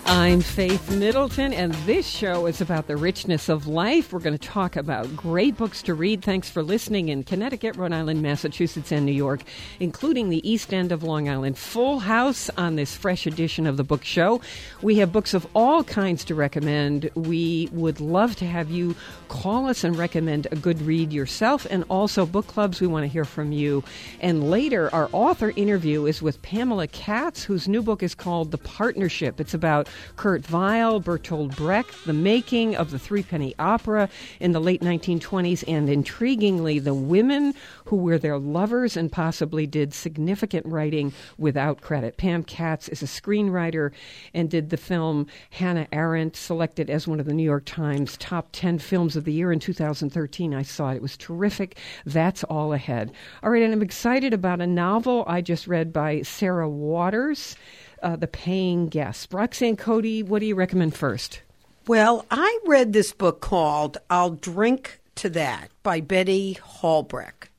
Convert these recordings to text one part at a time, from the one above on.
I'm Faith Middleton, and this show is about the richness of life. We're going to talk about great books to read. Thanks for listening in Connecticut, Rhode Island, Massachusetts, and New York, including the East End of Long Island. Full house on this fresh edition of the book show. We have books of all kinds to recommend. We would love to have you call us and recommend a good read yourself, and also book clubs. We want to hear from you. And later, our author interview is with Pamela Katz, whose new book is called The Partnership. It's about Kurt Weill, Bertolt Brecht, the making of the Threepenny Opera in the late 1920s, and intriguingly, the women who were their lovers and possibly did significant writing without credit. Pam Katz is a screenwriter and did the film Hannah Arendt, selected as one of the New York Times top 10 films of the year in 2013. I saw it. It was terrific. That's all ahead. All right, and I'm excited about a novel I just read by Sarah Waters, The Paying Guest. Roxanne Cody, what do you recommend first? Well, I read this book called I'll Drink to That by Betty Halbreich,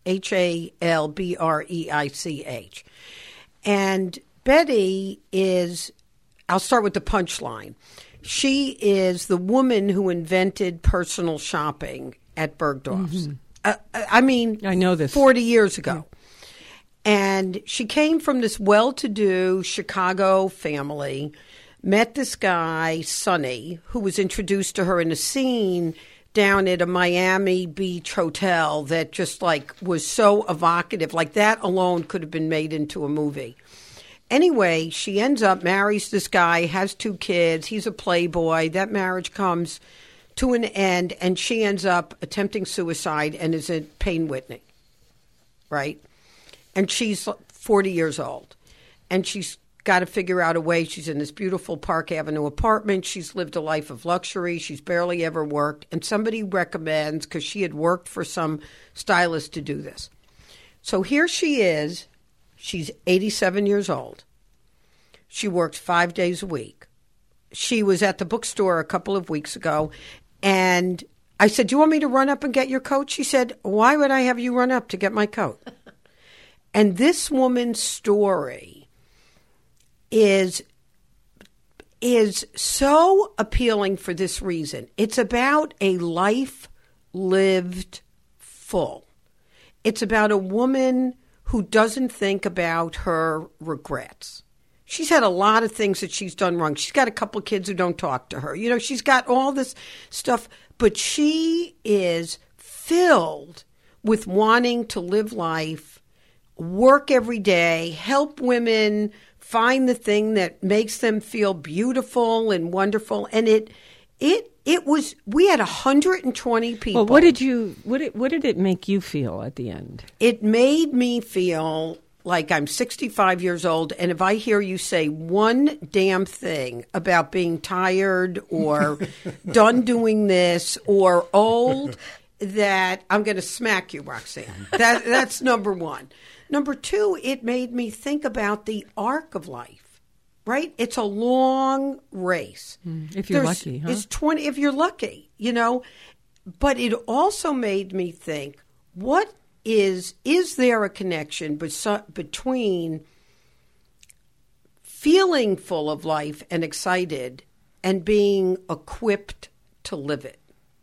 Halbreich. And Betty is, I'll start with the punchline. She is the woman who invented personal shopping at Bergdorf's. Mm-hmm. I know this 40 years ago. Yeah. And she came from this well-to-do Chicago family, met this guy, Sonny, who was introduced to her in a scene down at a Miami Beach hotel that just was so evocative. Like that alone could have been made into a movie. Anyway, she ends up, marries this guy, has 2 kids. He's a playboy. That marriage comes to an end, and she ends up attempting suicide and is a Payne Whitney, right? And she's 40 years old, and she's got to figure out a way. She's in this beautiful Park Avenue apartment. She's lived a life of luxury. She's barely ever worked. And somebody recommends, because she had worked for some stylist, to do this. So here she is. She's 87 years old. She works 5 days a week. She was at the bookstore a couple of weeks ago, and I said, "Do you want me to run up and get your coat?" She said, "Why would I have you run up to get my coat?" And this woman's story is so appealing for this reason. It's about a life lived full. It's about a woman who doesn't think about her regrets. She's had a lot of things that she's done wrong. She's got a couple of kids who don't talk to her. You know, she's got all this stuff, but she is filled with wanting to live life, work every day, help women find the thing that makes them feel beautiful and wonderful. And it was, we had 120 people. Well, what did it make you feel at the end? It made me feel like I'm 65 years old, and if I hear you say one damn thing about being tired or done doing this or old, that I'm going to smack you, Roxanne. That's number one. Number two, it made me think about the arc of life, right? It's a long race. If you're lucky, huh? It's 20, if you're lucky, you know. But it also made me think, what is there a connection between feeling full of life and excited and being equipped to live it?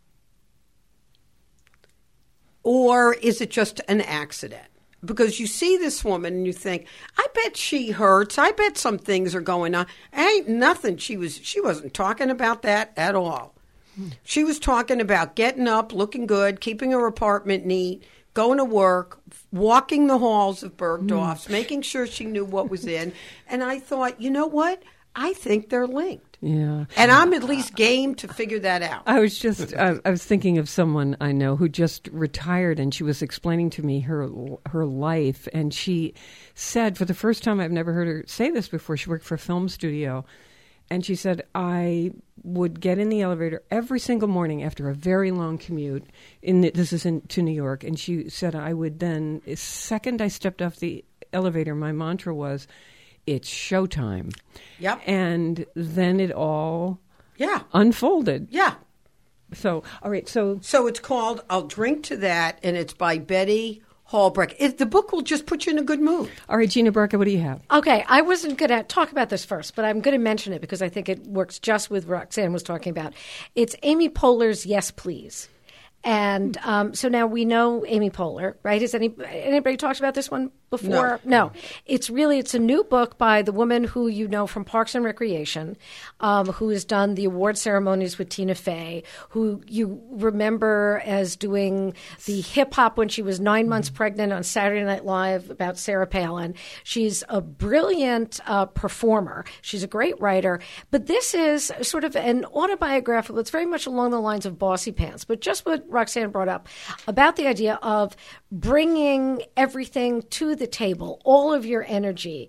Or is it just an accident? Because you see this woman and you think, I bet she hurts. I bet some things are going on. Ain't nothing. She wasn't talking about that at all. She was talking about getting up, looking good, keeping her apartment neat, going to work, walking the halls of Bergdorf's, making sure she knew what was in. And I thought, you know what? I think they're linked. Yeah. And I'm at least game to figure that out. I was thinking of someone I know who just retired, and she was explaining to me her life, and she said, for the first time, I've never heard her say this before, she worked for a film studio, and she said, I would get in the elevator every single morning after a very long commute, to New York, and she said I would then, the second I stepped off the elevator, my mantra was, it's showtime. Yep. And then it all unfolded. Yeah. So, all right. So it's called I'll Drink to That, and it's by Betty Halbrecht. The book will just put you in a good mood. All right, Gina Barca, what do you have? Okay, I wasn't going to talk about this first, but I'm going to mention it because I think it works just with what Roxanne was talking about. It's Amy Poehler's Yes, Please. And so now we know Amy Poehler, right? Has anybody talked about this one before? No. It's a new book by the woman who you know from Parks and Recreation, who has done the award ceremonies with Tina Fey, who you remember as doing the hip hop when she was 9 months pregnant on Saturday Night Live about Sarah Palin. She's a brilliant performer. She's a great writer. But this is sort of an autobiographical. It's very much along the lines of Bossy Pants, but just what Roxanne brought up about the idea of bringing everything to the table, all of your energy,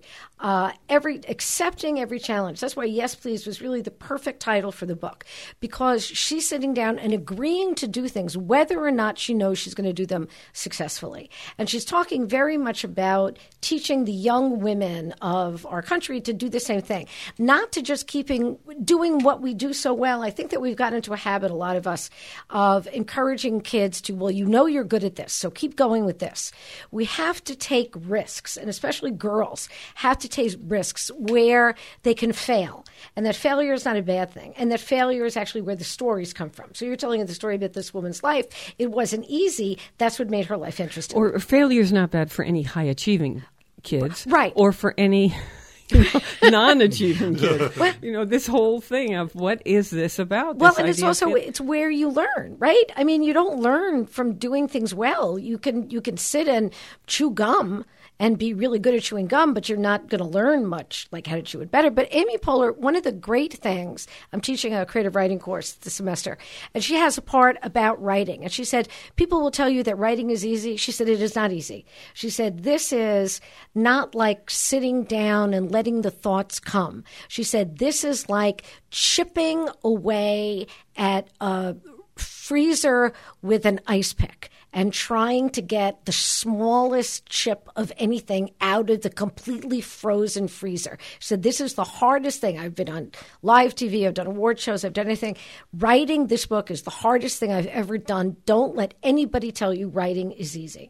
accepting every challenge. That's why Yes, Please was really the perfect title for the book, because she's sitting down and agreeing to do things, whether or not she knows she's going to do them successfully. And she's talking very much about teaching the young women of our country to do the same thing, not to just doing what we do so well. I think that we've gotten into a habit, a lot of us, of encouraging kids to, well, you know you're good at this, so keep going with this. We have to take risks, and especially girls have to take risks where they can fail, and that failure is not a bad thing, and that failure is actually where the stories come from. So you're telling the story about this woman's life. It wasn't easy. That's what made her life interesting. Or failure is not bad for any high-achieving kids. Right. Or for any non-achieving kids. This whole thing of what is this about? Well, and it's also it's where you learn, right? I mean, you don't learn from doing things well. You can sit and chew gum and be really good at chewing gum, but you're not going to learn much like how to chew it better. But Amy Poehler, one of the great things, I'm teaching a creative writing course this semester, and she has a part about writing. And she said, people will tell you that writing is easy. She said, it is not easy. She said, this is not like sitting down and letting the thoughts come. She said, this is like chipping away at a freezer with an ice pick and trying to get the smallest chip of anything out of the completely frozen freezer. So this is the hardest thing. I've been on live TV. I've done award shows. I've done anything. Writing this book is the hardest thing I've ever done. Don't let anybody tell you writing is easy.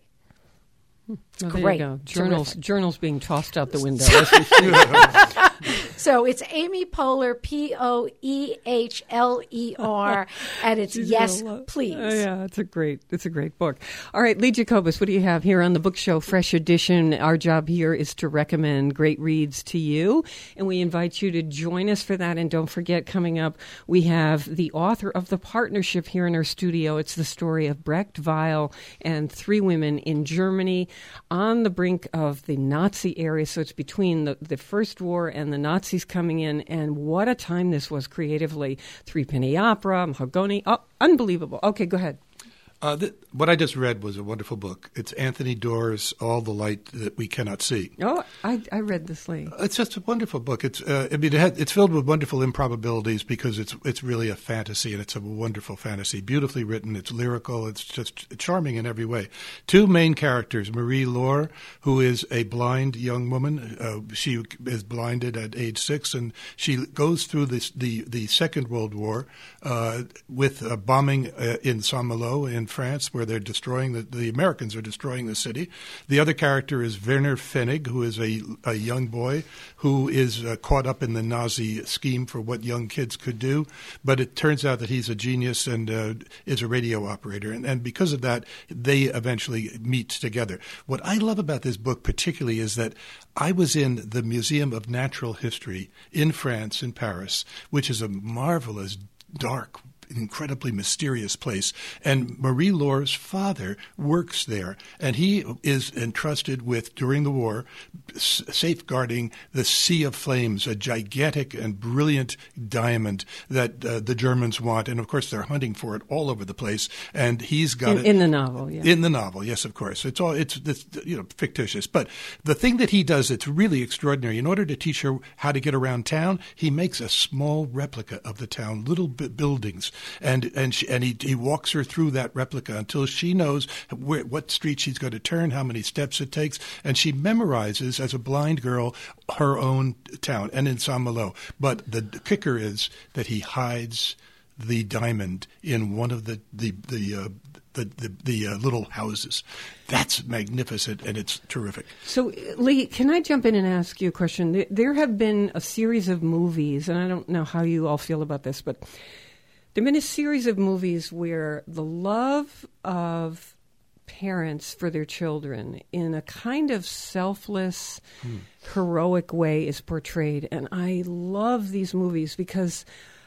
It's great. There you go. Journals being tossed out the window. So it's Amy Poehler, Poehler, and it's Yes, Please. Yeah, it's a great book. All right, Lee Jacobus, what do you have here on the Book Show Fresh Edition? Our job here is to recommend great reads to you, and we invite you to join us for that. And don't forget, coming up, we have the author of The Partnership here in our studio. It's the story of Brecht Weil and three women in Germany on the brink of the Nazi era. So it's between the First War and the Nazis coming in, and what a time this was creatively. Threepenny Opera, Mahogany. Oh, unbelievable. Okay, go ahead. What I just read was a wonderful book. It's Anthony Doerr's All the Light That We Cannot See. Oh, I read this, Lee. It's just a wonderful book. It's it's filled with wonderful improbabilities because it's really a fantasy, and it's a wonderful fantasy. Beautifully written. It's lyrical. It's just charming in every way. Two main characters: Marie Laure, who is a blind young woman. She is blinded at age 6, and she goes through the Second World War with a bombing in Saint-Malo in France, where they're destroying the Americans are destroying the city. The other character is Werner Pfennig, who is a young boy who is caught up in the Nazi scheme for what young kids could do. But it turns out that he's a genius and is a radio operator. And because of that, they eventually meet together. What I love about this book particularly is that I was in the Museum of Natural History in France, in Paris, which is a marvelous, dark, incredibly mysterious place. And Marie Laure's father works there, and he is entrusted with, during the war, safeguarding the Sea of Flames, a gigantic and brilliant diamond that the Germans want. And, of course, they're hunting for it all over the place. And he's got it. In the novel, yeah. In the novel, yes, of course. It's fictitious. But the thing that he does that's really extraordinary, in order to teach her how to get around town, he makes a small replica of the town, little buildings. And he walks her through that replica until she knows what street she's going to turn, how many steps it takes, and she memorizes, as a blind girl, her own town, and in Saint-Malo. But the kicker is that he hides the diamond in one of the little houses. That's magnificent, and it's terrific. So, Lee, can I jump in and ask you a question? There have been a series of movies, and I don't know how you all feel about this, but there have been a series of movies where the love of parents for their children in a kind of selfless, heroic way is portrayed. And I love these movies because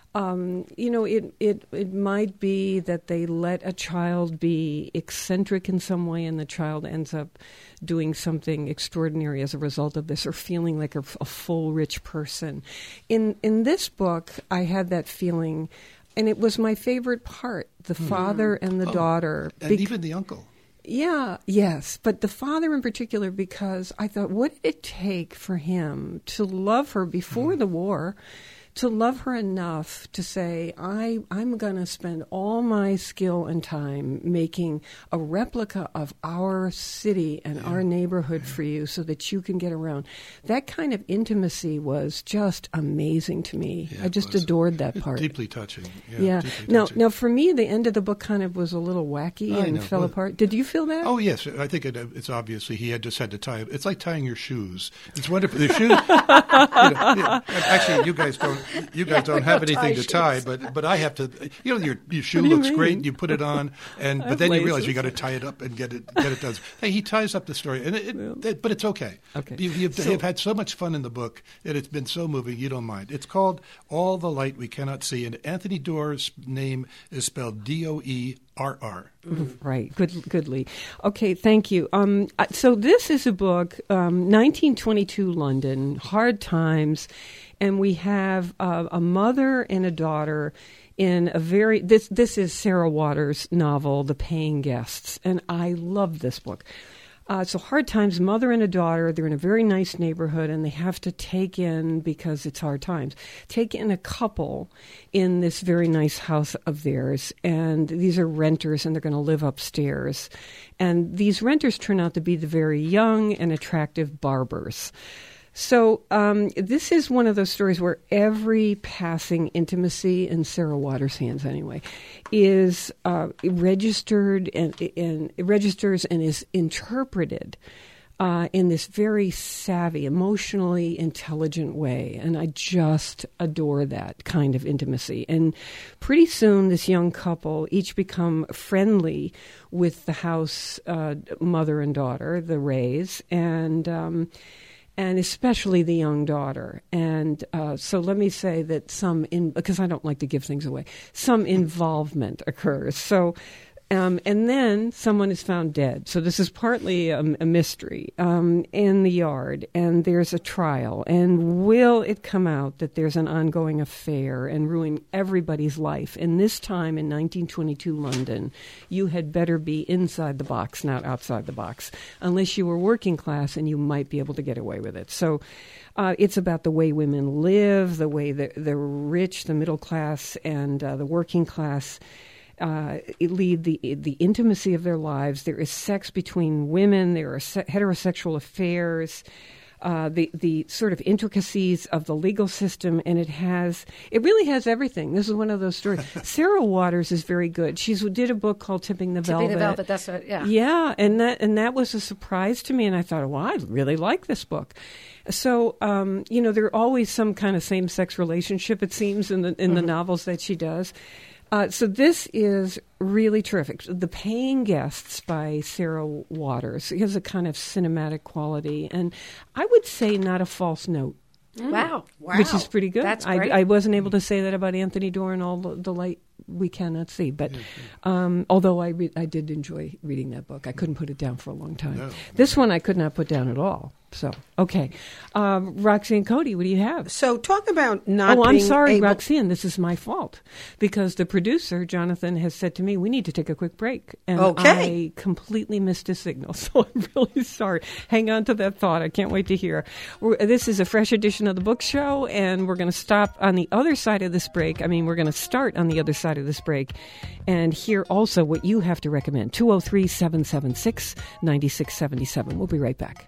it might be that they let a child be eccentric in some way, and the child ends up doing something extraordinary as a result of this, or feeling like a full, rich person. In this book, I had that feeling, and it was my favorite part: the father and the daughter, and even the uncle. Yeah, yes, but the father in particular, because I thought, what did it take for him to love her before the war? To love her enough to say, I'm going to spend all my skill and time making a replica of our city and our neighborhood for you so that you can get around. That kind of intimacy was just amazing to me. Yeah, I just adored that part. Deeply touching. Yeah. Deeply touching. Now, for me, the end of the book kind of was a little wacky and fell apart. Did you feel that? Oh, yes. I think it's obviously he had to tie it. It's like tying your shoes. It's wonderful. The shoes. Actually, you guys don't have anything to tie, but I have to. Your shoe looks great. You put it on, but then you realize you got to tie it up and get it done. Hey, he ties up the story, but it's okay. Okay. You've had so much fun in the book, and it's been so moving. You don't mind. It's called All the Light We Cannot See, and Anthony Doerr's name is spelled Doerr. Right. Good, Lee. Okay, thank you. So this is a book, 1922 London, hard times, and we have a mother and a daughter in a very, this is Sarah Waters' novel, The Paying Guests, and I love this book. So hard times, mother and a daughter, they're in a very nice neighborhood, and they have to take in, because it's hard times, take in a couple in this very nice house of theirs. And these are renters, and they're going to live upstairs. And these renters turn out to be the very young and attractive Barbers. So this is one of those stories where every passing intimacy, in Sarah Waters' hands anyway, is registered and it registers and is interpreted in this very savvy, emotionally intelligent way. And I just adore that kind of intimacy. And pretty soon, this young couple each become friendly with the house mother and daughter, the Rays, and especially the young daughter. And so let me say that because I don't like to give things away, some involvement occurs. So, and then someone is found dead. So this is partly a mystery in the yard, and there's a trial. And will it come out that there's an ongoing affair and ruin everybody's life? And this time in 1922 London, you had better be inside the box, not outside the box, unless you were working class, and you might be able to get away with it. So it's about the way women live, the way the rich, the middle class, and the working class lead the intimacy of their lives. There is sex between women. There are heterosexual affairs. The sort of intricacies of the legal system, and it really has everything. This is one of those stories. Sarah Waters is very good. She did a book called Tipping the Velvet. Tipping the Velvet, that's right, yeah. Yeah, and that was a surprise to me, and I thought, well, I really like this book. So, there's always some kind of same-sex relationship, it seems, in the novels that she does. So this is really terrific. The Paying Guests by Sarah Waters. It has a kind of cinematic quality, and I would say not a false note. Wow. Which is pretty good. That's great. I wasn't able to say that about Anthony Doerr and All the Light We Cannot See, but although I did enjoy reading that book. I couldn't put it down for a long time. No. This one I could not put down at all. So, okay. Roxanne Cody, what do you have? So talk about not being I'm sorry, able... Roxanne, this is my fault. Because the producer, Jonathan, has said to me, we need to take a quick break. And I completely missed his signal, so I'm really sorry. Hang on to that thought. I can't wait to hear. This is a fresh edition of the Book Show, and we're going to stop on the other side of this break. We're going to start on the other side of this break and hear also what you have to recommend. 203-776-9677. We'll be right back.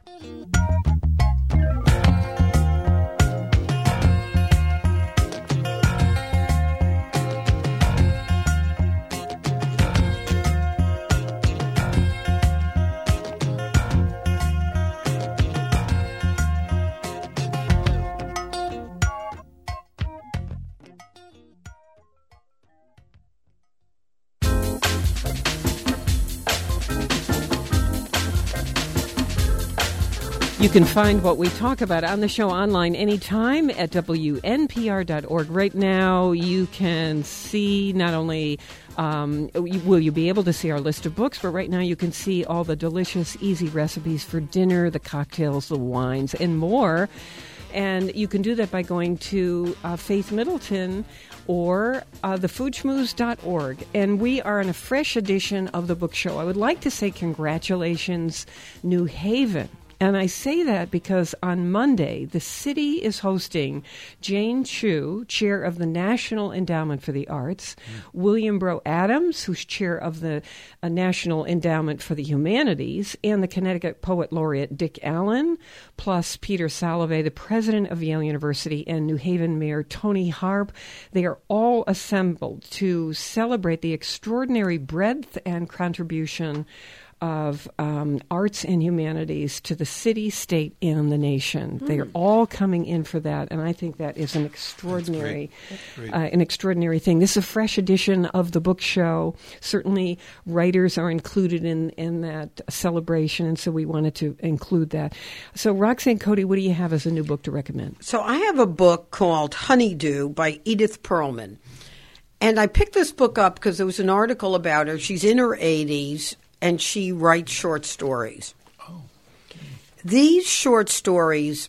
You can find what we talk about on the show online anytime at WNPR.org. Right now, you can see not only will you be able to see our list of books, but right now you can see all the delicious, easy recipes for dinner, the cocktails, the wines, and more. And you can do that by going to Faith Middleton or thefoodschmooze.org. And we are in a fresh edition of the book show. I would like to say congratulations, New Haven. And I say that because on Monday, the city is hosting Jane Chu, chair of the National Endowment for the Arts, William Breaux Adams, who's chair of the National Endowment for the Humanities, and the Connecticut Poet Laureate Dick Allen, plus Peter Salovey, the president of Yale University, and New Haven Mayor Tony Harp. They are all assembled to celebrate the extraordinary breadth and contribution of arts and humanities to the city, state, and the nation. They are all coming in for that, and I think that is an extraordinary, thing. This is a fresh edition of the book show. Certainly, writers are included in that celebration, and so we wanted to include that. So, Roxanne Coady, what do you have as a new book to recommend? So, I have a book called Honeydew by Edith Perlman, and I picked this book up because there was an article about her. She's in her 80s. And she writes short stories. Oh. These short stories,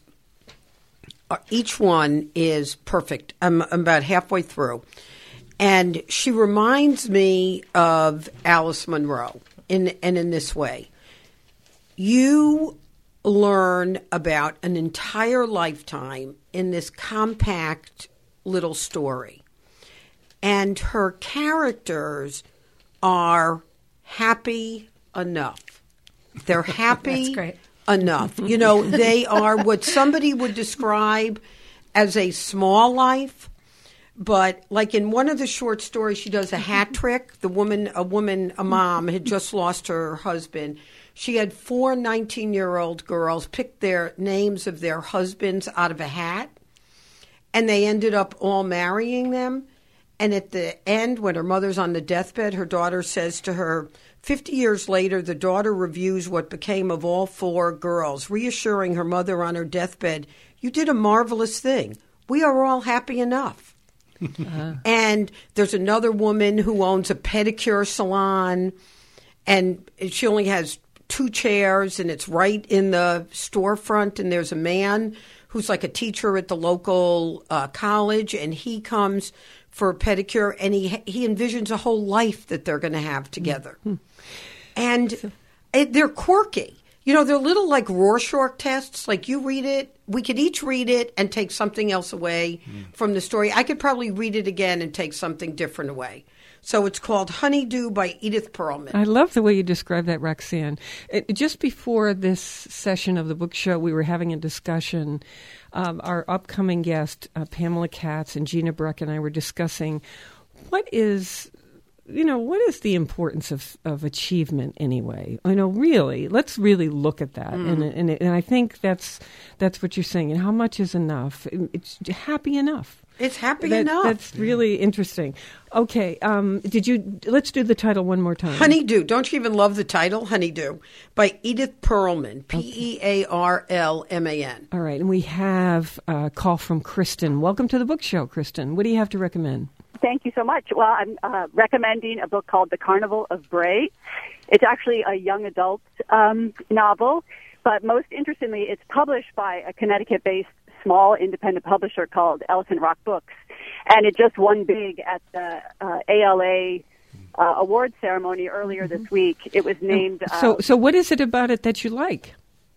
each one is perfect. I'm about halfway through. And she reminds me of Alice Munro in this way. You learn about an entire lifetime in this compact little story. And her characters are happy enough. They're happy enough. You know, they are what somebody would describe as a small life. But like in one of the short stories, she does a hat trick. A mom had just lost her husband. She had 4 19-year-old girls pick their names of their husbands out of a hat. And they ended up all marrying them. And at the end, when her mother's on the deathbed, her daughter says to her, 50 years later, the daughter reviews what became of all 4 girls, reassuring her mother on her deathbed, you did a marvelous thing. We are all happy enough. And there's another woman who owns a pedicure salon, and she only has 2 chairs, and it's right in the storefront, and there's a man who's like a teacher at the local college, and he comes for a pedicure, and he envisions a whole life that they're going to have together. Mm-hmm. And they're quirky. You know, they're little like Rorschach tests. Like you read it, we could each read it and take something else away from the story. I could probably read it again and take something different away. So it's called Honeydew by Edith Perlman. I love the way you describe that, Roxanne. Just before this session of the book show, we were having a discussion. Our upcoming guest, Pamela Katz and Gina Bruck, and I were discussing what is the importance of achievement anyway? Really, let's really look at that. And I think that's what you're saying. And how much is enough? It's happy enough. It's happy enough. That's really interesting. Okay, let's do the title one more time. Honeydew. Don't you even love the title? Honeydew by Edith Perlman, Pearlman. All right, and we have a call from Kristen. Welcome to the book show, Kristen. What do you have to recommend? Thank you so much. Well, I'm recommending a book called The Carnival of Bray. It's actually a young adult novel, but most interestingly, it's published by a Connecticut-based small independent publisher called Elephant Rock Books, and it just won big at the ALA award ceremony earlier this week. It was named. So what is it about it that you like?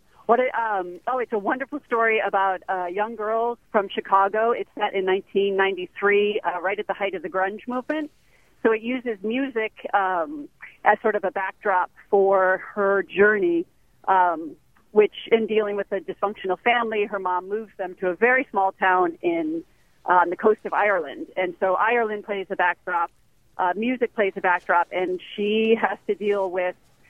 It's a wonderful story about young girls from Chicago. It's set in 1993, right at the height of the grunge movement. So it uses music as sort of a backdrop for her journey, which in dealing with a dysfunctional family, her mom moves them to a very small town on the coast of Ireland. And so Ireland plays a backdrop, music plays a backdrop, and she has to deal with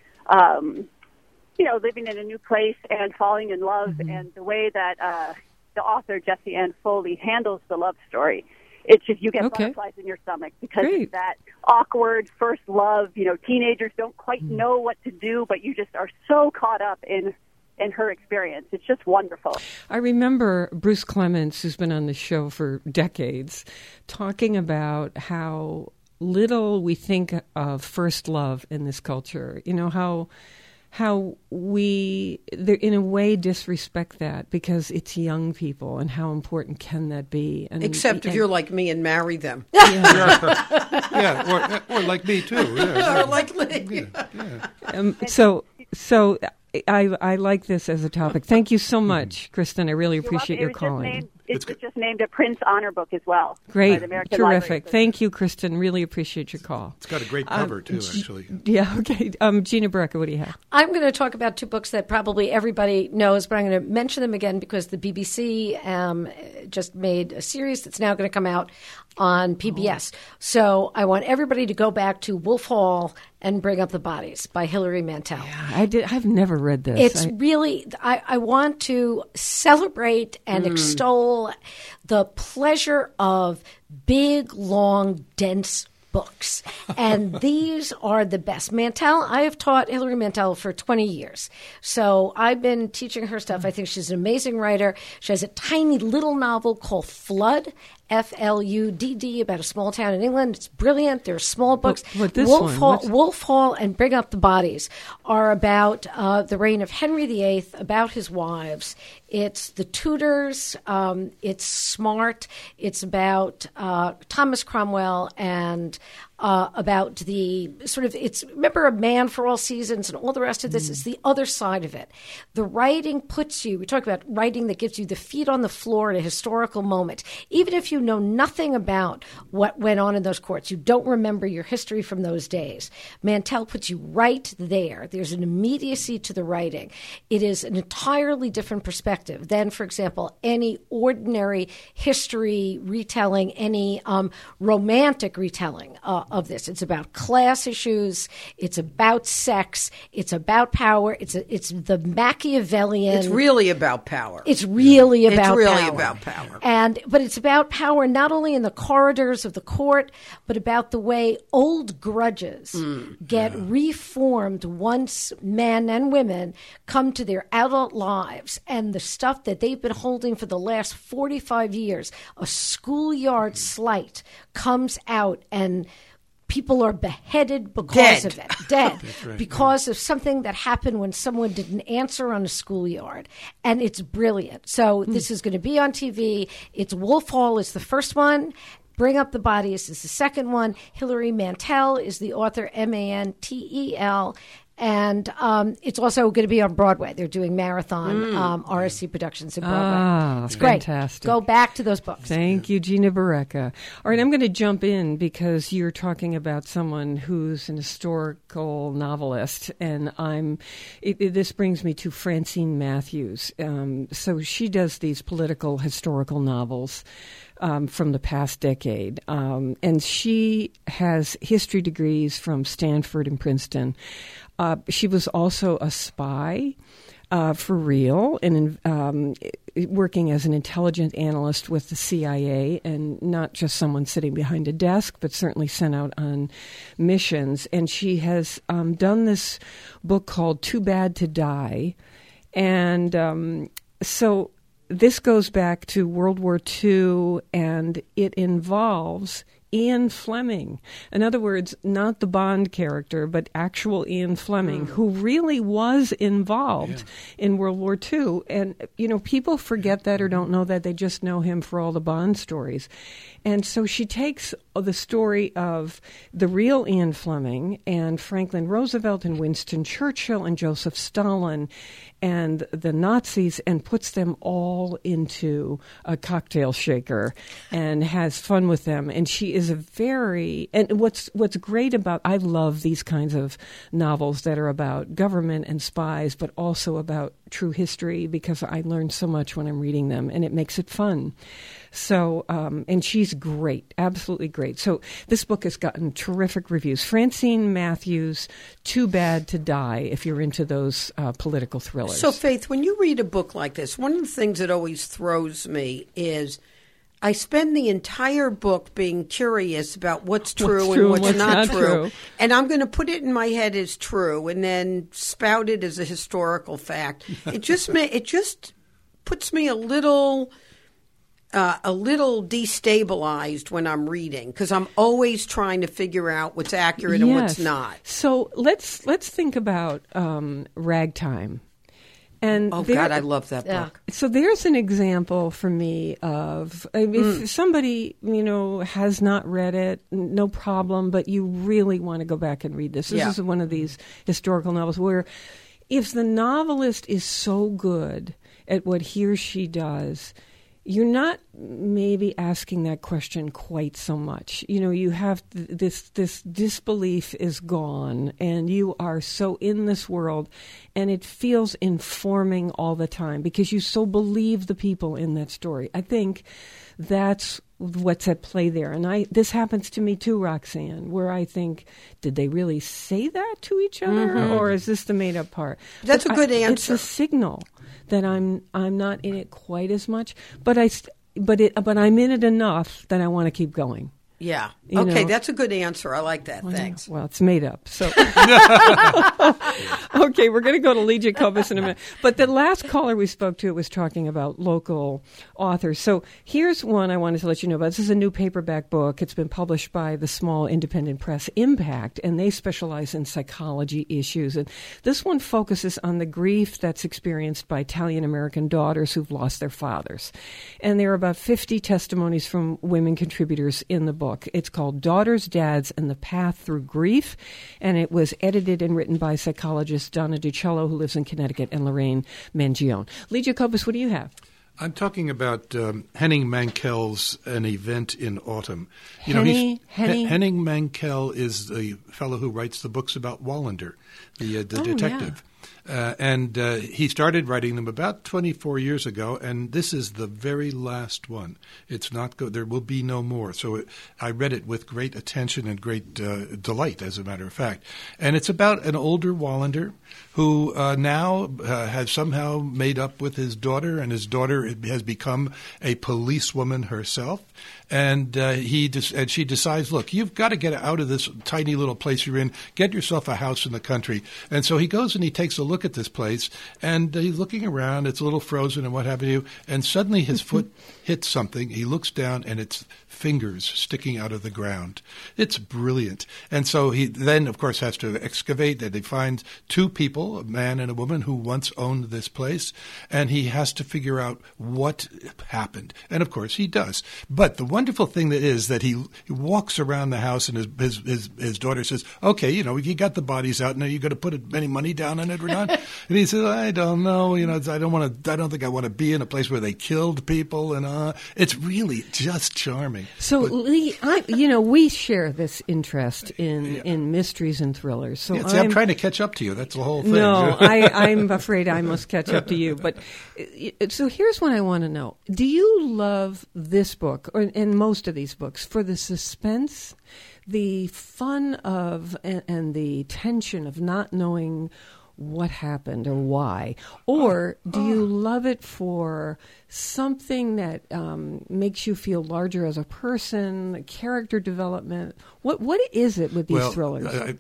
living in a new place and falling in love, and the way that the author, Jessie Ann Foley, handles the love story. It's just, you get butterflies in your stomach because it's that awkward first love. Teenagers don't quite know what to do, but you just are so caught up in and her experience. It's just wonderful. I remember Bruce Clements, who's been on the show for decades, talking about how little we think of first love in this culture. You know, how we, in a way, disrespect that because it's young people, and how important can that be? Except if you're like me and marry them. Yeah, or like me too. Yeah. Or like me. So I like this as a topic. Thank you so much, Kristen. I really appreciate your calling. It's just named a Prince Honor Book as well. Great, American terrific. Library. Thank you, Kristen. Really appreciate your call. It's got a great cover too, actually. Yeah, okay. Gina Barreca, what do you have? I'm going to talk about two books that probably everybody knows, but I'm going to mention them again because the BBC just made a series that's now going to come out on PBS. So I want everybody to go back to Wolf Hall and Bring Up the Bodies by Hilary Mantel. Yeah, I've never read this. It's really, I want to celebrate and extol the pleasure of big, long, dense books. And these are the best. Mantel, I have taught Hilary Mantel for 20 years. So I've been teaching her stuff. I think she's an amazing writer. She has a tiny little novel called Flood, F-L-U-D-D, about a small town in England. It's brilliant. They're small books. Wolf Hall and Bring Up the Bodies are about the reign of Henry VIII, about his wives. It's the Tudors. It's smart. It's about Thomas Cromwell and about the sort of, it's, remember A Man for All Seasons and all the rest of this. It's the other side of it. The writing puts you, we talk about writing that gives you the feet on the floor at a historical moment. Even if you know nothing about what went on in those courts, you don't remember your history from those days, Mantel puts you right there. There's an immediacy to the writing. It is an entirely different perspective than, for example, any ordinary history retelling, any romantic retelling of this. It's about class issues. It's about sex. It's about power. It's the Machiavellian. It's really about power. It's really about power. It's really about power. But it's about power not only in the corridors of the court, but about the way old grudges get reformed once men and women come to their adult lives, and the stuff that they've been holding for the last 45 years, a schoolyard slight, comes out and people are beheaded because of it. Dead. Right, because of something that happened when someone didn't answer on a schoolyard. And it's brilliant. So this is going to be on TV. It's Wolf Hall is the first one. Bring Up the Bodies is the second one. Hilary Mantel is the author, M-A-N-T-E-L. And it's also going to be on Broadway. They're doing marathon RSC productions in Broadway. It's great. Fantastic. Go back to those books. Thank you, Gina Barreca. All right, I'm going to jump in because you're talking about someone who's an historical novelist, and this brings me to Francine Matthews. So she does these political historical novels from the past decade. And she has history degrees from Stanford and Princeton. She was also a spy for real and working as an intelligence analyst with the CIA, and not just someone sitting behind a desk, but certainly sent out on missions. And she has done this book called Too Bad to Die. And so this goes back to World War II, and it involves Ian Fleming. In other words, not the Bond character, but actual Ian Fleming, who really was involved in World War II. And, people forget that or don't know that. They just know him for all the Bond stories. And so she takes the story of the real Ian Fleming and Franklin Roosevelt and Winston Churchill and Joseph Stalin and the Nazis and puts them all into a cocktail shaker and has fun with them. And she is and what's great about, I love these kinds of novels that are about government and spies, but also about true history, because I learn so much when I'm reading them, and it makes it fun. So, and she's great, absolutely great. So this book has gotten terrific reviews. Francine Matthews, Too Bad to Die, if you're into those political thrillers. So, Faith, when you read a book like this, one of the things that always throws me is I spend the entire book being curious about what's true true and what's not true. true. And I'm going to put it in my head as true and then spout it as a historical fact. It just puts me a little destabilized when I'm reading because I'm always trying to figure out what's accurate and what's not. So let's think about Ragtime. And God, I love that book. So there's an example for me of if somebody, has not read it, no problem, but you really want to go back and read this. This is one of these historical novels where if the novelist is so good at what he or she does, you're not maybe asking that question quite so much. You have this disbelief is gone, and you are so in this world, and it feels informing all the time because you so believe the people in that story. I think that's what's at play there. And this happens to me too, Roxanne, where I think, did they really say that to each other, or is this the made-up part? That's a good answer. It's a signal that I'm not in it quite as much, but I'm in it enough that I want to keep going. Yeah. Okay, that's a good answer. I like that. Thanks. Well, it's made up. So, okay, we're going to go to Lee Jacobus in a minute. But the last caller we spoke to was talking about local authors. So here's one I wanted to let you know about. This is a new paperback book. It's been published by the small independent press Impact, and they specialize in psychology issues. And this one focuses on the grief that's experienced by Italian-American daughters who've lost their fathers. And there are about 50 testimonies from women contributors in the book. It's called Daughters, Dads, and the Path Through Grief, and it was edited and written by psychologist Donna DiCello, who lives in Connecticut, and Lorraine Mangione. Lee Jacobus, what do you have? I'm talking about Henning Mankell's An Event in Autumn. Henning Mankell is the fellow who writes the books about Wallander, the detective. And he started writing them about 24 years ago, and this is the very last one. It's not good. There will be no more. So I read it with great attention and great delight, as a matter of fact. And it's about an older Wallander who now has somehow made up with his daughter, and his daughter has become a policewoman herself. And she decides, look, you've got to get out of this tiny little place you're in. Get yourself a house in the country. And so he goes and he takes a look at this place, and he's looking around. It's a little frozen and what have you. And suddenly his foot hits something. He looks down, and it's fingers sticking out of the ground. It's brilliant. And so he then, of course, has to excavate, and he finds two people, a man and a woman, who once owned this place, and he has to figure out what happened. And, of course, he does. But the wonderful thing that is that he walks around the house, and his daughter says, okay, you got the bodies out. Now you got to put any money down on it or not? And he says, I don't know. I don't think I want to be in a place where they killed people. And it's really just charming. So, Lee, we share this interest in mysteries and thrillers. So I'm trying to catch up to you. That's the whole thing. No, I'm afraid I must catch up to you. But so here's what I want to know: do you love this book, and most of these books, for the suspense, the fun of, and the tension of not knowing what happened or why? Or do you love it for something that makes you feel larger as a person, character development? What is it with these thrillers?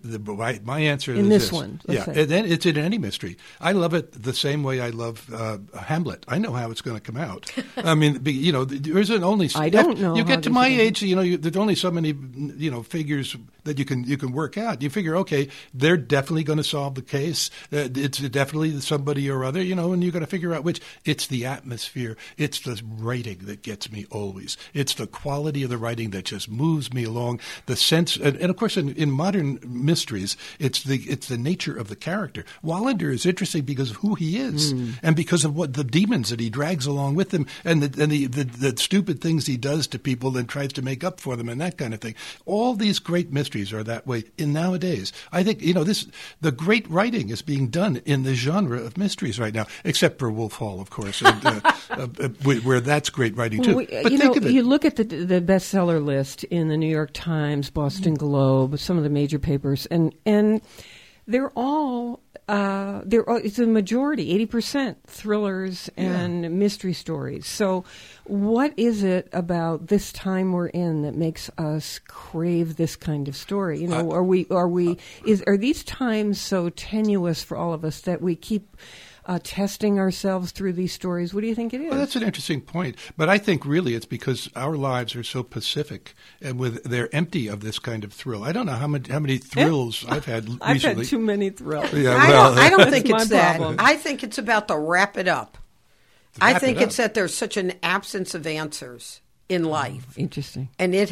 My answer in is this one. It's in any mystery. I love it the same way I love Hamlet. I know how it's going to come out. I mean, there isn't only. I don't know. You get to my age, there's only so many, figures that you can work out. You figure, okay, they're definitely going to solve the case. It's definitely somebody or other, and you got to figure out which. It's the atmosphere. It's the writing that gets me always. It's the quality of the writing that just moves me along. The sense, and of course, in modern mysteries, it's the nature of the character. Wallander is interesting because of who he is, and because of what the demons that he drags along with him, and the stupid things he does to people and tries to make up for them, and that kind of thing. All these great mysteries are that way. In nowadays, I think the great writing is being done in the genre of mysteries right now, except for Wolf Hall, of course, and, where that's great writing too. But think of it. You look at the bestseller list in the New York Times, Boston Globe, some of the major papers, and they're all it's a majority, 80% thrillers and mystery stories. So what is it about this time we're in that makes us crave this kind of story? You know, are these times so tenuous for all of us that we keep testing ourselves through these stories? What do you think it is? Well, that's an interesting point. But I think really it's because our lives are so pacific and they're empty of this kind of thrill. I don't know how many thrills I've had recently. I've had too many thrills. Yeah, I don't think it's that. problem. I think it's about the wrap it up. I think it's that there's such an absence of answers in life. Interesting. And it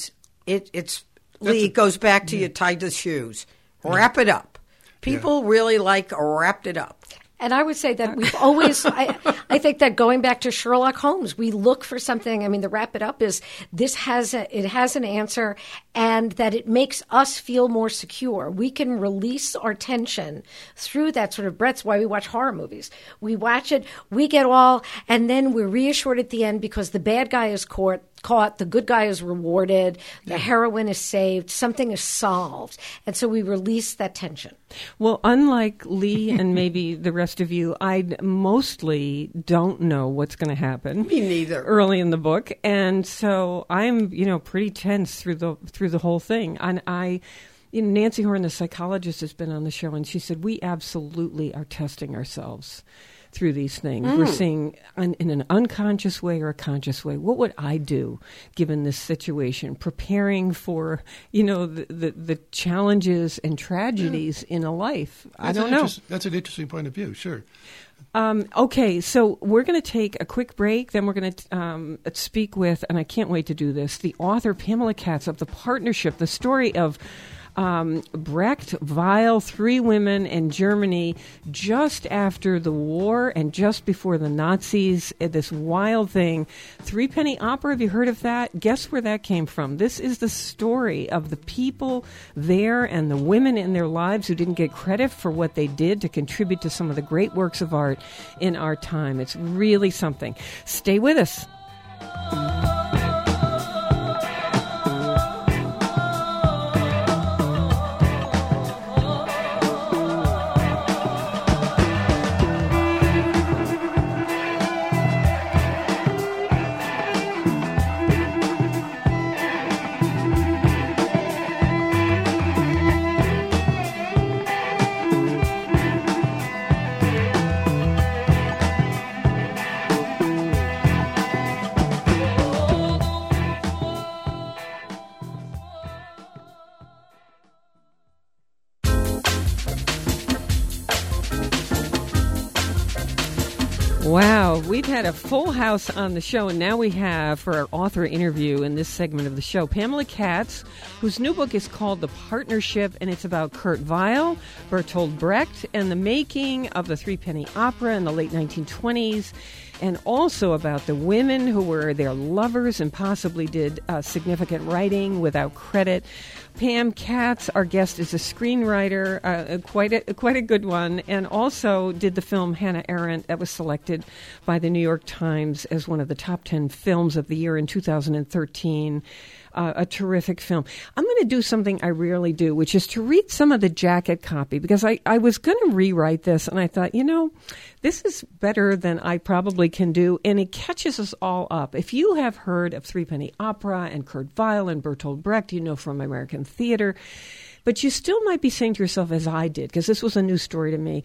goes back to you tied the shoes. Wrap it up. People really like wrapped it up. And I would say that we've always, I think that going back to Sherlock Holmes, we look for something. I mean, the wrap it up is it has an answer, and that it makes us feel more secure. We can release our tension through that sort of breath. That's why we watch horror movies. We watch it, we get all, and then we're reassured at the end because the bad guy is caught, the good guy is rewarded, the heroine is saved, something is solved. And so we release that tension. Well, unlike Lee and maybe the rest of you, I mostly don't know what's going to happen. Me neither. Early in the book. And so I'm, pretty tense through the whole thing. And Nancy Horn, the psychologist, has been on the show, and she said, we absolutely are testing ourselves through these things. We're seeing in an unconscious way or a conscious way, what would I do given this situation? Preparing for, the challenges and tragedies in a life. I don't know. That's an interesting point of view, sure. Okay, so we're going to take a quick break. Then we're going to speak with, and I can't wait to do this, the author Pamela Katz of The Partnership, the story of Brecht, Weil, three women in Germany just after the war and just before the Nazis, this wild thing. Threepenny Opera, have you heard of that? Guess where that came from? This is the story of the people there and the women in their lives who didn't get credit for what they did to contribute to some of the great works of art in our time. It's really something. Stay with us. Wow, we've had a full house on the show, and now we have, for our author interview in this segment of the show, Pamela Katz, whose new book is called The Partnership, and it's about Kurt Weill, Bertolt Brecht, and the making of the Threepenny Opera in the late 1920s, and also about the women who were their lovers and possibly did significant writing without credit. Pam Katz, our guest, is a screenwriter, quite a good one, and also did the film Hannah Arendt that was selected by the New York Times as one of the top 10 films of the year in 2013. A terrific film. I'm going to do something I rarely do, which is to read some of the jacket copy, because I was going to rewrite this, and I thought, this is better than I probably can do, and it catches us all up. If you have heard of Threepenny Opera and Kurt Weill and Bertolt Brecht, from American theater, but you still might be saying to yourself, as I did, because this was a new story to me,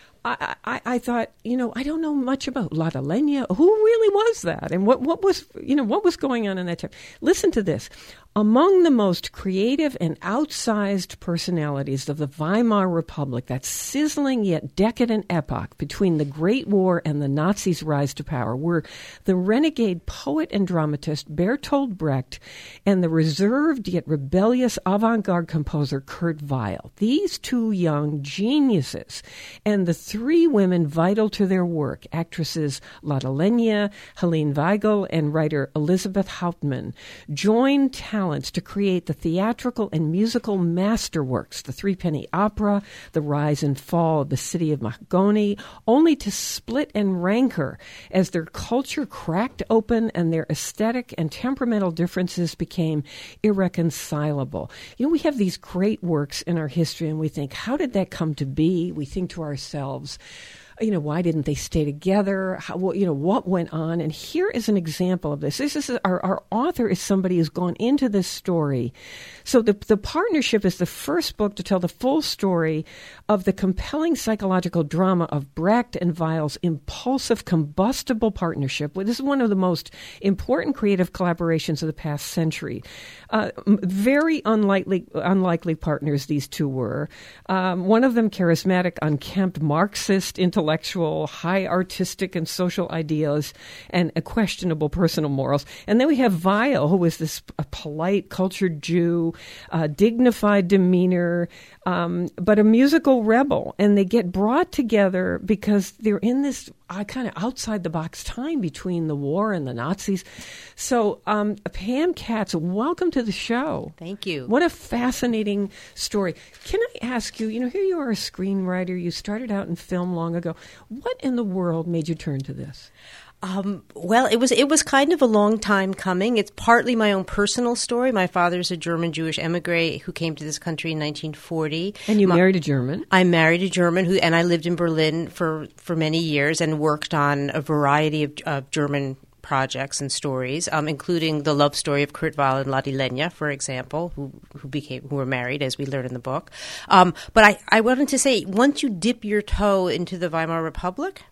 I thought, I don't know much about Lotte Lenya. Who really was that? And what was going on in that time? Listen to this. Among the most creative and outsized personalities of the Weimar Republic, that sizzling yet decadent epoch between the Great War and the Nazis' rise to power, were the renegade poet and dramatist Bertolt Brecht and the reserved yet rebellious avant-garde composer Kurt Weill. These two young geniuses and the three women vital to their work, actresses Lotte Lenya, Helene Weigel, and writer Elizabeth Hauptmann, joined talents to create the theatrical and musical masterworks, the Threepenny Opera, the rise and fall of the City of Mahagony, only to split and rancor as their culture cracked open and their aesthetic and temperamental differences became irreconcilable. You know, we have these great works in our history and we think, how did that come to be? We think to ourselves, you know, why didn't they stay together? What went on? And here is an example of this. This is our author is somebody who's gone into this story. So the partnership is the first book to tell the full story of the compelling psychological drama of Brecht and Weil's impulsive, combustible partnership. This is one of the most important creative collaborations of the past century. Very unlikely partners these two were. One of them charismatic, unkempt Marxist, intellectual, high artistic and social ideals, and questionable personal morals. And then we have Weil, who is this polite, cultured Jew, dignified demeanor, but a musical rebel. And they get brought together because they're in this kind of outside-the-box time between the war and the Nazis. So, Pam Katz, welcome to the show. Thank you. What a fascinating story. Can I ask you, here you are a screenwriter. You started out in film long ago. What in the world made you turn to this? Well, it was kind of a long time coming. It's partly my own personal story. My father's a German Jewish emigre who came to this country in 1940. And you married a German? I married a German and I lived in Berlin for many years and worked on a variety of German projects and stories, including the love story of Kurt Weill and Lotte Lenya, for example, who were married, as we learn in the book. But I wanted to say, once you dip your toe into the Weimar Republic,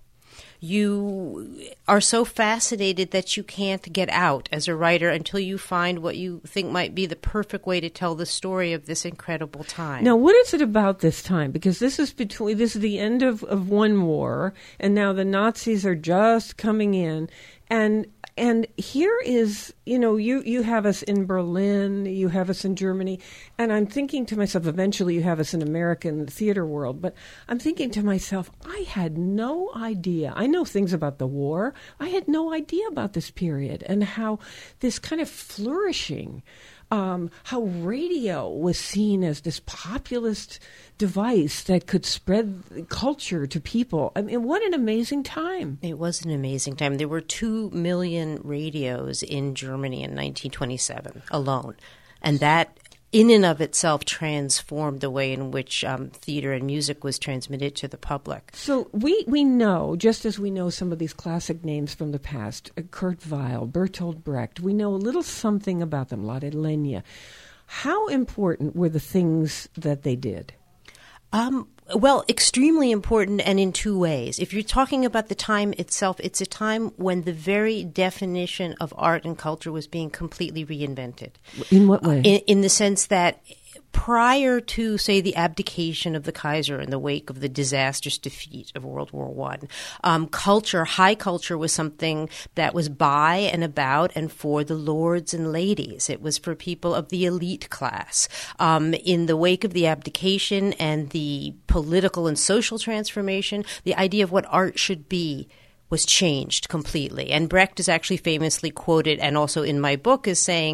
you are so fascinated that you can't get out as a writer until you find what you think might be the perfect way to tell the story of this incredible time. Now, what is it about this time? Because this is the end of one war, and now the Nazis are just coming in. And here is, you have us in Berlin, you have us in Germany, and I'm thinking to myself, eventually you have us in American theater world, but I'm thinking to myself, I had no idea. I know things about the war. I had no idea about this period and how this kind of flourishing, how radio was seen as this populist device that could spread culture to people. I mean, what an amazing time. It was an amazing time. There were 2 million radios in Germany in 1927 alone. And that, in and of itself, transformed the way in which theater and music was transmitted to the public. So we know, just as we know some of these classic names from the past, Kurt Weill, Bertolt Brecht, we know a little something about them, Lotte Lenya. How important were the things that they did? Well, extremely important, and in two ways. If you're talking about the time itself, it's a time when the very definition of art and culture was being completely reinvented. In what way? In the sense that prior to, say, the abdication of the Kaiser in the wake of the disastrous defeat of World War I, high culture was something that was by and about and for the lords and ladies. It was for people of the elite class. In the wake of the abdication and the political and social transformation, the idea of what art should be was changed completely. And Brecht is actually famously quoted, and also in my book, as saying,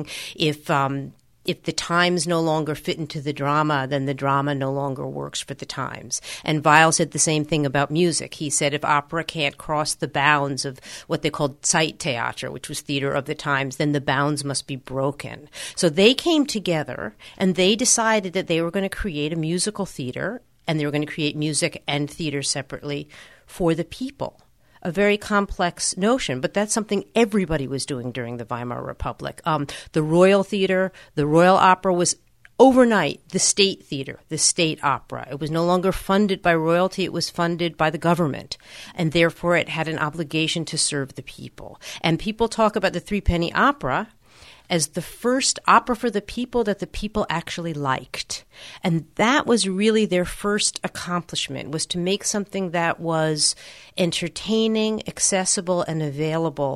if the times no longer fit into the drama, then the drama no longer works for the times. And Weill said the same thing about music. He said if opera can't cross the bounds of what they called Zeittheater, which was theater of the times, then the bounds must be broken. So they came together and they decided that they were going to create a musical theater, and they were going to create music and theater separately for the people. A very complex notion, but that's something everybody was doing during the Weimar Republic. The Royal Theater, the Royal Opera was overnight the state theater, the state opera. It was no longer funded by royalty, it was funded by the government, and therefore it had an obligation to serve the people. And people talk about the Threepenny Opera as the first opera for the people that the people actually liked. And that was really their first accomplishment, was to make something that was entertaining, accessible, and available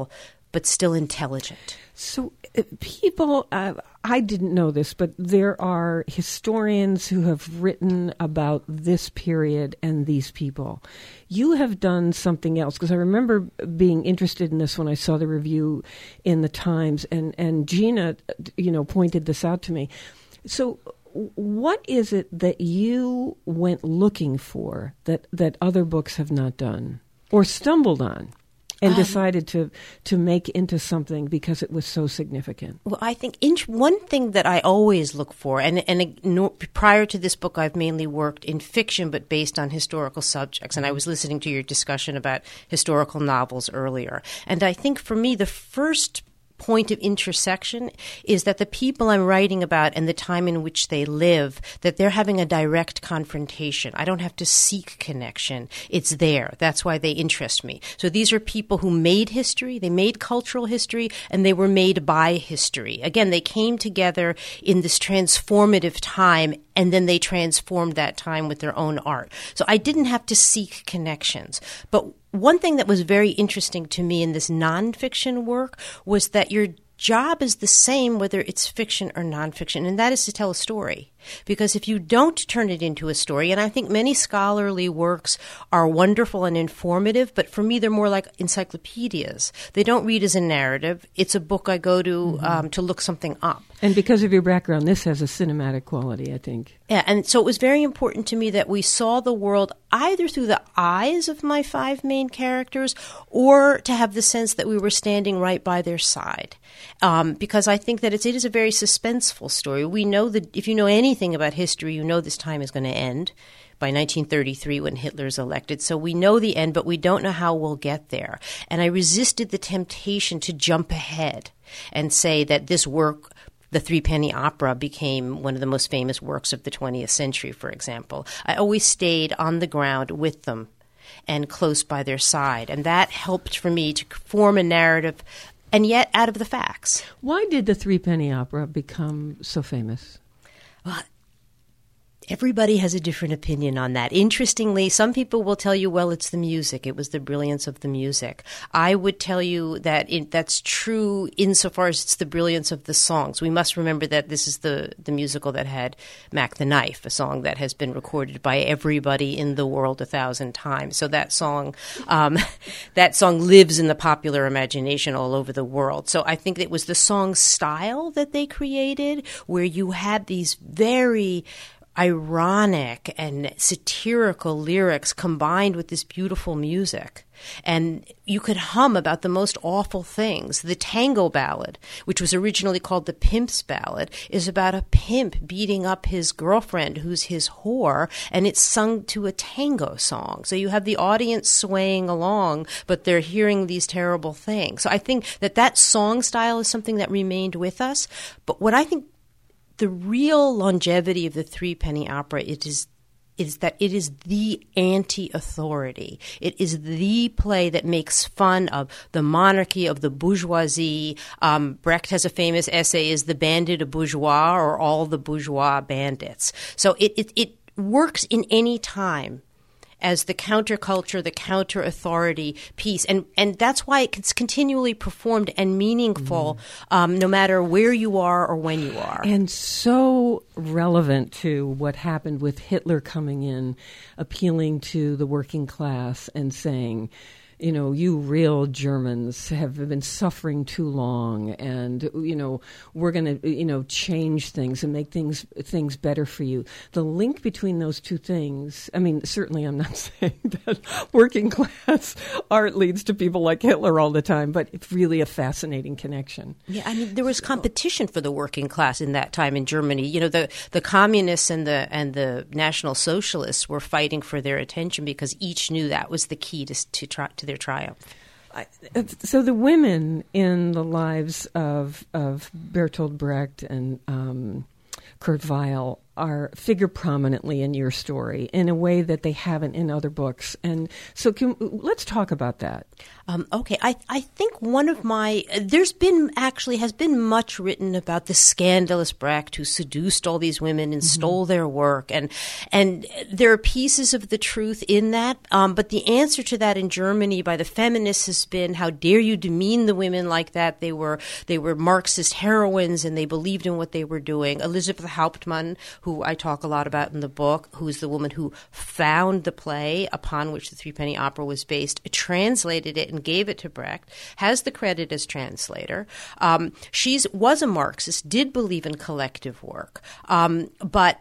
but still intelligent. So people, I didn't know this, but there are historians who have written about this period and these people. You have done something else, because I remember being interested in this when I saw the review in the Times, and Gina, pointed this out to me. So what is it that you went looking for that other books have not done or stumbled on? And decided to make into something because it was so significant. Well, I think one thing that I always look for, and prior to this book, I've mainly worked in fiction, but based on historical subjects. And I was listening to your discussion about historical novels earlier. And I think for me, the first point of intersection is that the people I'm writing about and the time in which they live, that they're having a direct confrontation. I don't have to seek connection. It's there. That's why they interest me. So these are people who made history, they made cultural history, and they were made by history. Again, they came together in this transformative time, and then they transformed that time with their own art. So I didn't have to seek connections. But one thing that was very interesting to me in this nonfiction work was that your job is the same whether it's fiction or nonfiction, and that is to tell a story. Because if you don't turn it into a story, and I think many scholarly works are wonderful and informative, but for me they're more like encyclopedias. They don't read as a narrative. It's a book I go to look something up. And because of your background, this has a cinematic quality, I think. Yeah, and so it was very important to me that we saw the world either through the eyes of my 5 main characters or to have the sense that we were standing right by their side. Because I think that it is a very suspenseful story. We know that if you know anything about history, you know this time is going to end by 1933 when Hitler's elected. So we know the end, but we don't know how we'll get there. And I resisted the temptation to jump ahead and say that this work, the Threepenny Opera, became one of the most famous works of the 20th century, for example. I always stayed on the ground with them and close by their side. And that helped for me to form a narrative, and yet out of the facts. Why did the Threepenny Opera become so famous? Well, everybody has a different opinion on that. Interestingly, some people will tell you, well, it's the music. It was the brilliance of the music. I would tell you that that's true insofar as it's the brilliance of the songs. We must remember that this is the musical that had Mac the Knife, a song that has been recorded by everybody in the world 1,000 times. So that song lives in the popular imagination all over the world. So I think it was the song style that they created, where you had these very ironic and satirical lyrics combined with this beautiful music. And you could hum about the most awful things. The Tango Ballad, which was originally called the Pimp's Ballad, is about a pimp beating up his girlfriend who's his whore, and it's sung to a tango song. So you have the audience swaying along, but they're hearing these terrible things. So I think that song style is something that remained with us. But what I think the real longevity of the Threepenny Opera is that it is the anti-authority. It is the play that makes fun of the monarchy, of the bourgeoisie. Brecht has a famous essay, is the bandit a bourgeois or all the bourgeois bandits? So it works in any time as the counterculture, the counter-authority piece. And that's why it's continually performed and meaningful no matter where you are or when you are. And so relevant to what happened with Hitler coming in, appealing to the working class and saying, you real Germans have been suffering too long, and, we're going to, change things and make things better for you. The link between those two things, I mean, certainly I'm not saying that working class art leads to people like Hitler all the time, but it's really a fascinating connection. Yeah, I mean, there was competition for the working class in that time in Germany. The communists and the National Socialists were fighting for their attention because each knew that was the key to their triumph. So the women in the lives of Bertolt Brecht and Kurt Weill figure prominently in your story in a way that they haven't in other books. And so let's talk about that. Okay, I think one of my has been much written about the scandalous Brecht who seduced all these women and stole their work, and there are pieces of the truth in that. But the answer to that in Germany by the feminists has been, how dare you demean the women like that? They were Marxist heroines and they believed in what they were doing. Elisabeth Hauptmann, who I talk a lot about in the book, who is the woman who found the play upon which the Threepenny Opera was based, translated it and gave it to Brecht, has the credit as translator. She was a Marxist, did believe in collective work, but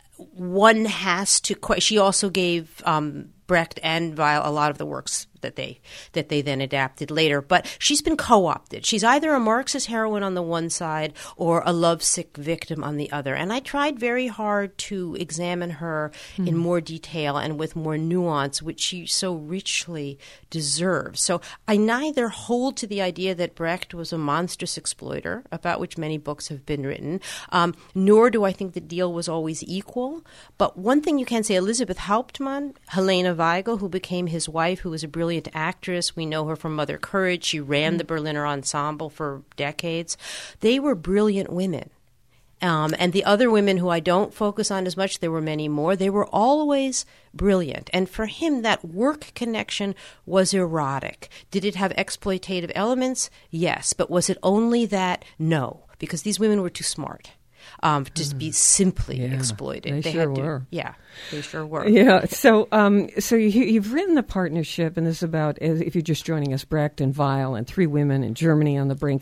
one has to. She also gave Brecht and Weil a lot of the works that they then adapted later. But she's been co-opted. She's either a Marxist heroine on the one side or a lovesick victim on the other. And I tried very hard to examine her in more detail and with more nuance, which she so richly deserves. So I neither hold to the idea that Brecht was a monstrous exploiter, about which many books have been written, nor do I think the deal was always equal. But one thing you can say, Elisabeth Hauptmann, Helene Weigel, who became his wife, who was a brilliant actress. We know her from Mother Courage. She ran the Berliner Ensemble for decades. They were brilliant women. And the other women who I don't focus on as much, there were many more, they were always brilliant. And for him, that work connection was erotic. Did it have exploitative elements? Yes. But was it only that? No. Because these women were too smart to be simply exploited. They sure were. Yeah, they sure were. Yeah. So, you've written the partnership, and this is about, if you're just joining us, Brecht and Weil and three women in Germany on the brink.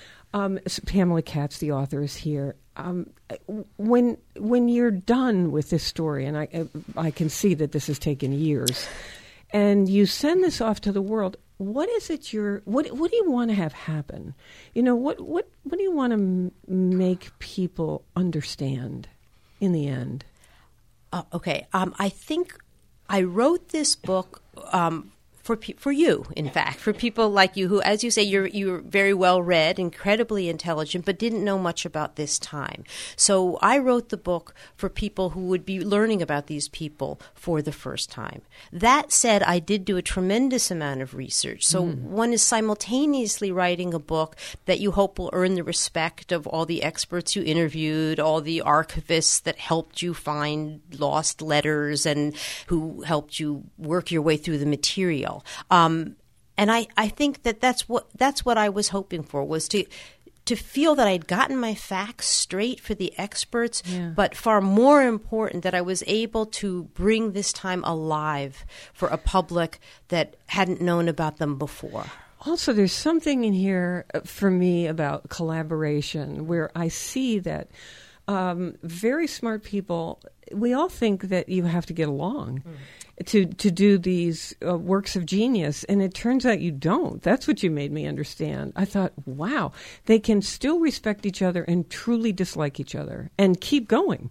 Pamela Katz, the author, is here. When you're done with this story, and I can see that this has taken years, and you send this off to the world, what is it what do you want to have happen? What do you want to make people understand in the end? Okay. I think I wrote this book for you, in fact, for people like you who, as you say, you're very well read, incredibly intelligent, but didn't know much about this time. So I wrote the book for people who would be learning about these people for the first time. That said, I did do a tremendous amount of research. So one is simultaneously writing a book that you hope will earn the respect of all the experts you interviewed, all the archivists that helped you find lost letters and who helped you work your way through the material. And I think that's what I was hoping for, was to feel that I'd gotten my facts straight for the experts, but far more important, that I was able to bring this time alive for a public that hadn't known about them before. Also, there's something in here for me about collaboration where I see that very smart people, we all think that you have to get along to do these works of genius, and it turns out you don't. That's what you made me understand. I thought, wow, they can still respect each other and truly dislike each other and keep going.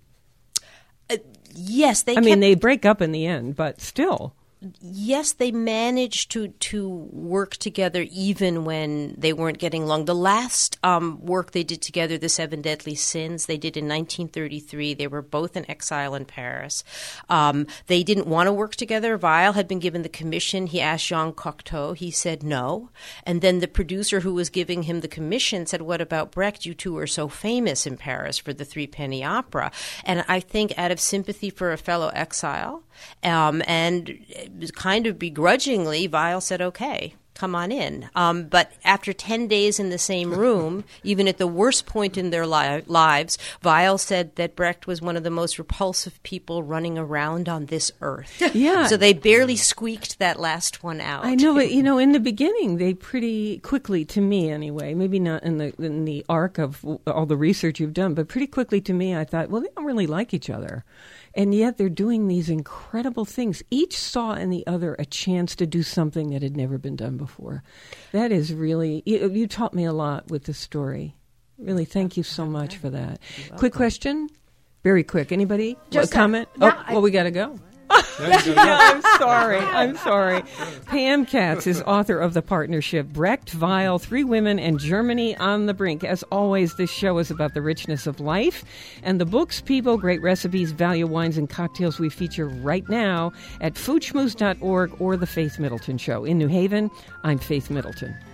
Yes, they break up in the end, but still. Yes, they managed to work together even when they weren't getting along. The last work they did together, The Seven Deadly Sins, they did in 1933. They were both in exile in Paris. They didn't want to work together. Weil had been given the commission. He asked Jean Cocteau. He said no. And then the producer who was giving him the commission said, what about Brecht? You two are so famous in Paris for the Threepenny Opera. And I think out of sympathy for a fellow exile, and kind of begrudgingly, Weil said, okay, come on in. But after 10 days in the same room, even at the worst point in their lives, Weil said that Brecht was one of the most repulsive people running around on this earth. Yeah. So they barely squeaked that last one out. I know, but in the beginning, they pretty quickly, to me anyway, maybe not in the arc of all the research you've done, but pretty quickly to me, I thought, well, they don't really like each other. And yet they're doing these incredible things. Each saw in the other a chance to do something that had never been done before. That is really, you taught me a lot with this story. Really, thank you so much for that. Quick question, very quick. Anybody? Just a comment? No, we got to go. I'm sorry. Pam Katz is author of The Partnership, Brecht, Weil, Three Women, and Germany on the Brink. As always, this show is about the richness of life and the books, people, great recipes, value wines, and cocktails we feature right now at foodschmooze.org or The Faith Middleton Show. In New Haven, I'm Faith Middleton.